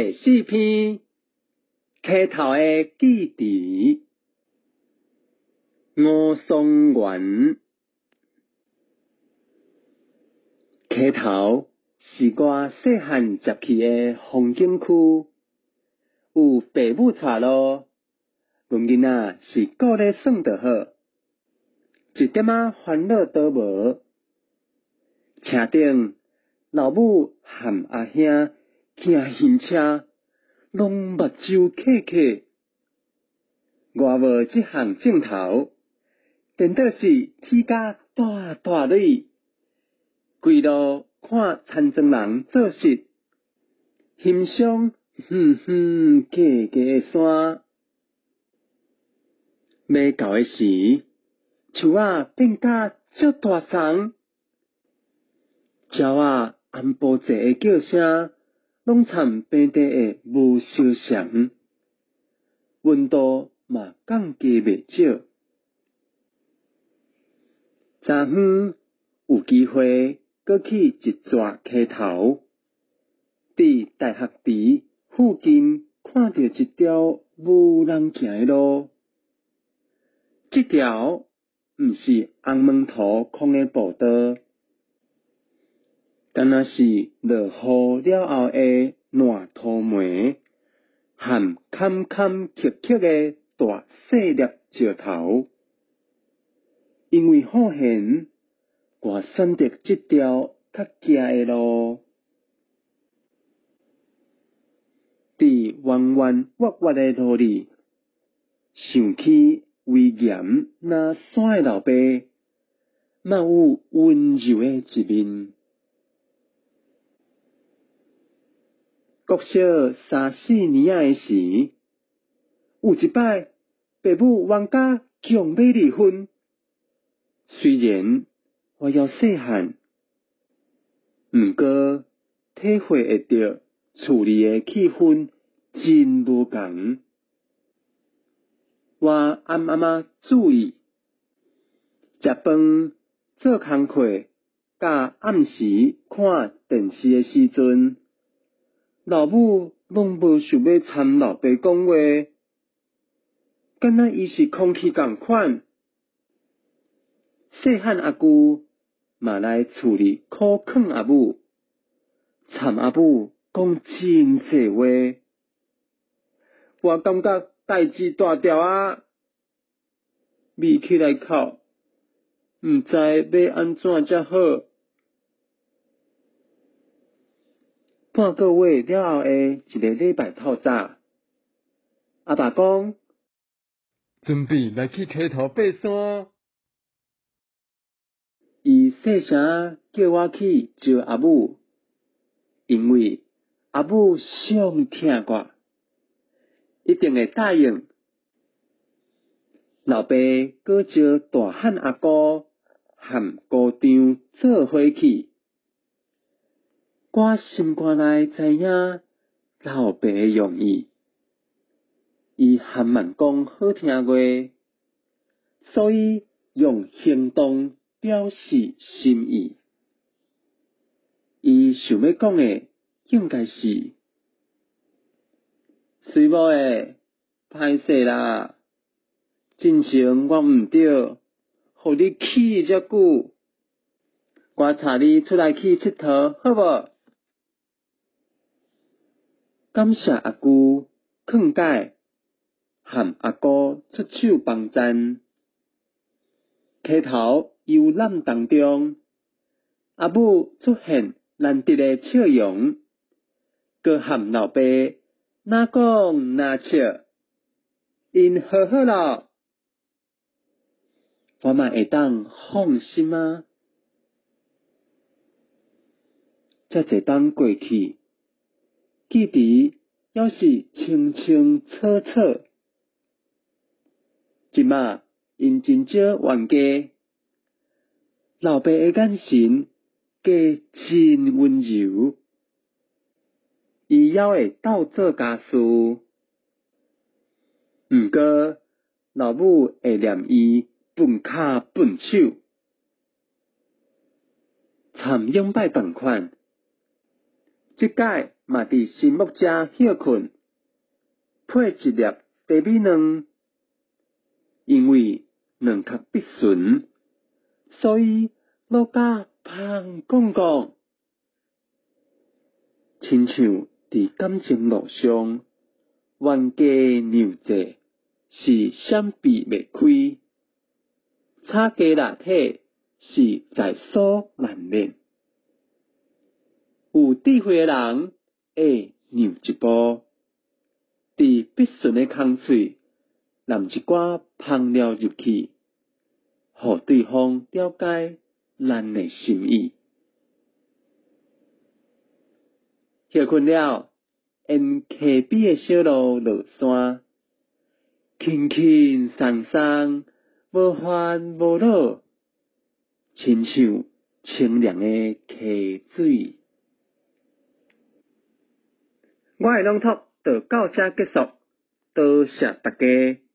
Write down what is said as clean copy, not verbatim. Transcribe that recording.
第4篇，溪头的记忆。吴松原，溪头是我细汉接去的风景区，有父母带路，阮囡仔是顾咧耍就好，一点仔烦恼都无。车顶老母含阿兄行行车，拢目睭刻刻。我无这项镜头，颠倒是天甲大大蕊，规路看田庄人做事，欣赏远远高高的山。要到的时，树仔变甲足大丛，鸟仔安步齐的叫声，拢参平地的无相像，温度嘛降低袂少。昨昏有机会过去一逝溪头，伫大学池附近看到一条无人行的路，这条毋是红门涂空的步道，敢若是落雨了后的烂土霉，和坎坎坷坷的大细粒石头。因为好闲，我选择这条较行的路。伫弯弯弯弯的路里，想起威严那山的老爸，嘛有温柔的一面。国小3、4年仔的时，有一摆，爸母冤家强要离婚。虽然我还细汉，毋过体会会到厝里的气氛真无同。我暗暗仔注意，食饭、做工课，甲暗时看电视的时阵，老母拢无想要参老爸讲话，敢若伊是空气共款。细汉阿舅嘛来厝里苦劝阿母，参阿母讲真济话，我感觉代志大条啊，眯起来哭，毋知要安怎才好。半个月了后的一个礼拜透早，阿爸讲准备来去溪头爬山。伊细声叫我去招阿母，因为阿母上疼我，一定会答应。老爸搁招大汉阿姑和姑丈做伙去。我心肝内知影老爸的用意，伊含慢讲好听话，所以用行动表示心意。伊想要讲的应该是：水某诶，歹势啦，真情我毋对，互你气遮久，我带你出来去佚佗，好无？感谢阿舅劝解，和阿姑出手帮赞。溪头幽暗当中，阿母出现难得的笑容，佮和老爸哪讲哪笑，因和好咯。我嘛会当放心啊。遮侪冬过去，记忆还是清清楚楚。即马因真少冤家，老爸的眼神加真温柔，伊还会斗做家事。毋过老母会念伊笨骹笨手，参永摆同款。 即届嘛伫心目遮休困，配一粒茶米卵，因为卵较必纯，所以落甲芳光光，亲像伫感情路上，冤家娘债是闪避袂开，吵架拉体是在所难免。有智慧诶人会让一步，伫必顺诶空喙揽一寡香料入去，互对方了解咱诶心意。休困了，沿溪边诶小路落山，轻轻松松，无烦无恼，亲像清凉诶溪水。我诶朗读就到这结束，多谢大家。